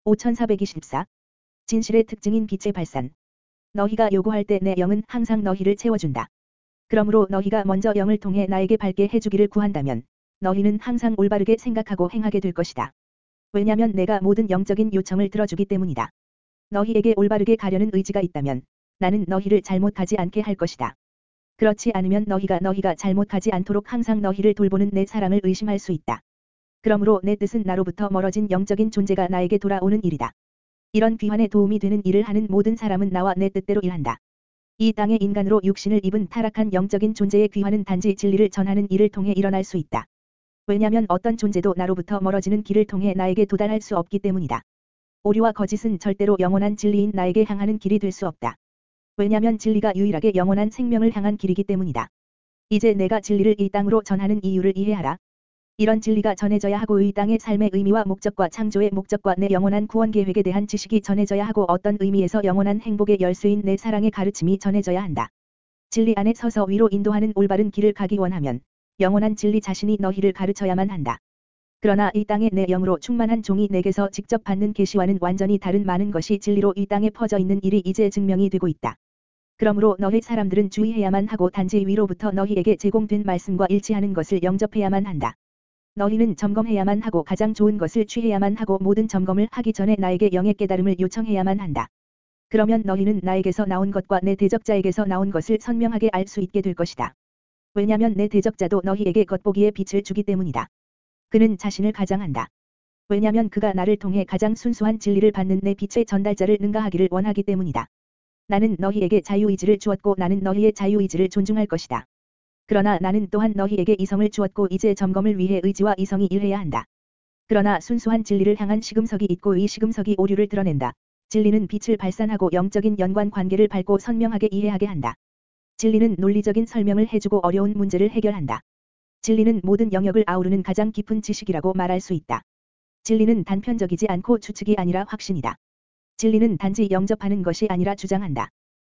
5424. 진실의 특징인 빛의 발산. 너희가 요구할 때 내 영은 항상 너희를 채워준다. 그러므로 너희가 먼저 영을 통해 나에게 밝게 해주기를 구한다면 너희는 항상 올바르게 생각하고 행하게 될 것이다. 왜냐면 내가 모든 영적인 요청을 들어주기 때문이다. 너희에게 올바르게 가려는 의지가 있다면 나는 너희를 잘못하지 않게 할 것이다. 그렇지 않으면 너희가 잘못하지 않도록 항상 너희를 돌보는 내 사랑을 의심할 수 있다. 그러므로 내 뜻은 나로부터 멀어진 영적인 존재가 나에게 돌아오는 일이다. 이런 귀환에 도움이 되는 일을 하는 모든 사람은 나와 내 뜻대로 일한다. 이 땅의 인간으로 육신을 입은 타락한 영적인 존재의 귀환은 단지 진리를 전하는 일을 통해 일어날 수 있다. 왜냐면 어떤 존재도 나로부터 멀어지는 길을 통해 나에게 도달할 수 없기 때문이다. 오류와 거짓은 절대로 영원한 진리인 나에게 향하는 길이 될 수 없다. 왜냐면 진리가 유일하게 영원한 생명을 향한 길이기 때문이다. 이제 내가 진리를 이 땅으로 전하는 이유를 이해하라. 이런 진리가 전해져야 하고 이 땅의 삶의 의미와 목적과 창조의 목적과 내 영원한 구원 계획에 대한 지식이 전해져야 하고 어떤 의미에서 영원한 행복의 열쇠인 내 사랑의 가르침이 전해져야 한다. 진리 안에 서서 위로 인도하는 올바른 길을 가기 원하면 영원한 진리 자신이 너희를 가르쳐야만 한다. 그러나 이 땅에 내 영으로 충만한 종이 내게서 직접 받는 계시와는 완전히 다른 많은 것이 진리로 이 땅에 퍼져 있는 일이 이제 증명이 되고 있다. 그러므로 너희 사람들은 주의해야만 하고 단지 위로부터 너희에게 제공된 말씀과 일치하는 것을 영접해야만 한다. 너희는 점검해야만 하고 가장 좋은 것을 취해야만 하고 모든 점검을 하기 전에 나에게 영의 깨달음을 요청해야만 한다. 그러면 너희는 나에게서 나온 것과 내 대적자에게서 나온 것을 선명하게 알 수 있게 될 것이다. 왜냐면 내 대적자도 너희에게 겉보기에 빛을 주기 때문이다. 그는 자신을 가장한다. 왜냐면 그가 나를 통해 가장 순수한 진리를 받는 내 빛의 전달자를 능가하기를 원하기 때문이다. 나는 너희에게 자유의지를 주었고 나는 너희의 자유의지를 존중할 것이다. 그러나 나는 또한 너희에게 이성을 주었고 이제 점검을 위해 의지와 이성이 일해야 한다. 그러나 순수한 진리를 향한 시금석이 있고 이 시금석이 오류를 드러낸다. 진리는 빛을 발산하고 영적인 연관 관계를 밝고 선명하게 이해하게 한다. 진리는 논리적인 설명을 해주고 어려운 문제를 해결한다. 진리는 모든 영역을 아우르는 가장 깊은 지식이라고 말할 수 있다. 진리는 단편적이지 않고 추측이 아니라 확신이다. 진리는 단지 영접하는 것이 아니라 주장한다.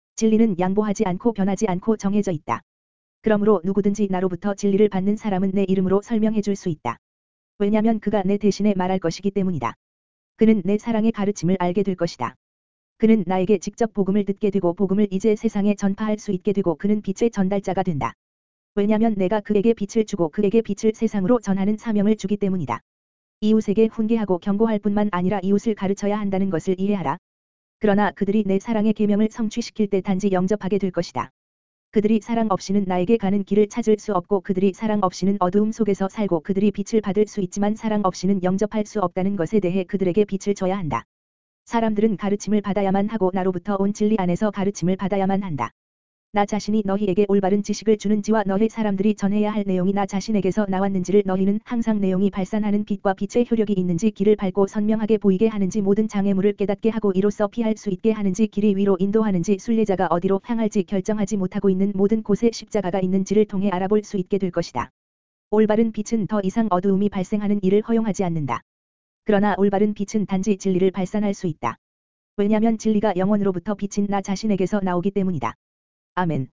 진리는 양보하지 않고 변하지 않고 정해져 있다. 그러므로 누구든지 나로부터 진리를 받는 사람은 내 이름으로 설명해 줄 수 있다. 왜냐면 그가 내 대신에 말할 것이기 때문이다. 그는 내 사랑의 가르침을 알게 될 것이다. 그는 나에게 직접 복음을 듣게 되고 복음을 이제 세상에 전파할 수 있게 되고 그는 빛의 전달자가 된다. 왜냐면 내가 그에게 빛을 주고 그에게 빛을 세상으로 전하는 사명을 주기 때문이다. 이웃에게 훈계하고 경고할 뿐만 아니라 이웃을 가르쳐야 한다는 것을 이해하라. 그러나 그들이 내 사랑의 계명을 성취시킬 때 단지 영접하게 될 것이다. 그들이 사랑 없이는 나에게 가는 길을 찾을 수 없고 그들이 사랑 없이는 어두움 속에서 살고 그들이 빛을 받을 수 있지만 사랑 없이는 영접할 수 없다는 것에 대해 그들에게 빛을 줘야 한다. 사람들은 가르침을 받아야만 하고 나로부터 온 진리 안에서 가르침을 받아야만 한다. 나 자신이 너희에게 올바른 지식을 주는지와 너희 사람들이 전해야 할 내용이 나 자신에게서 나왔는지를 너희는 항상 내용이 발산하는 빛과 빛의 효력이 있는지 길을 밝고 선명하게 보이게 하는지 모든 장애물을 깨닫게 하고 이로써 피할 수 있게 하는지 길이 위로 인도하는지 순례자가 어디로 향할지 결정하지 못하고 있는 모든 곳에 십자가가 있는지를 통해 알아볼 수 있게 될 것이다. 올바른 빛은 더 이상 어두움이 발생하는 일을 허용하지 않는다. 그러나 올바른 빛은 단지 진리를 발산할 수 있다. 왜냐면 진리가 영원으로부터 빛인 나 자신에게서 나오기 때문이다. 아멘.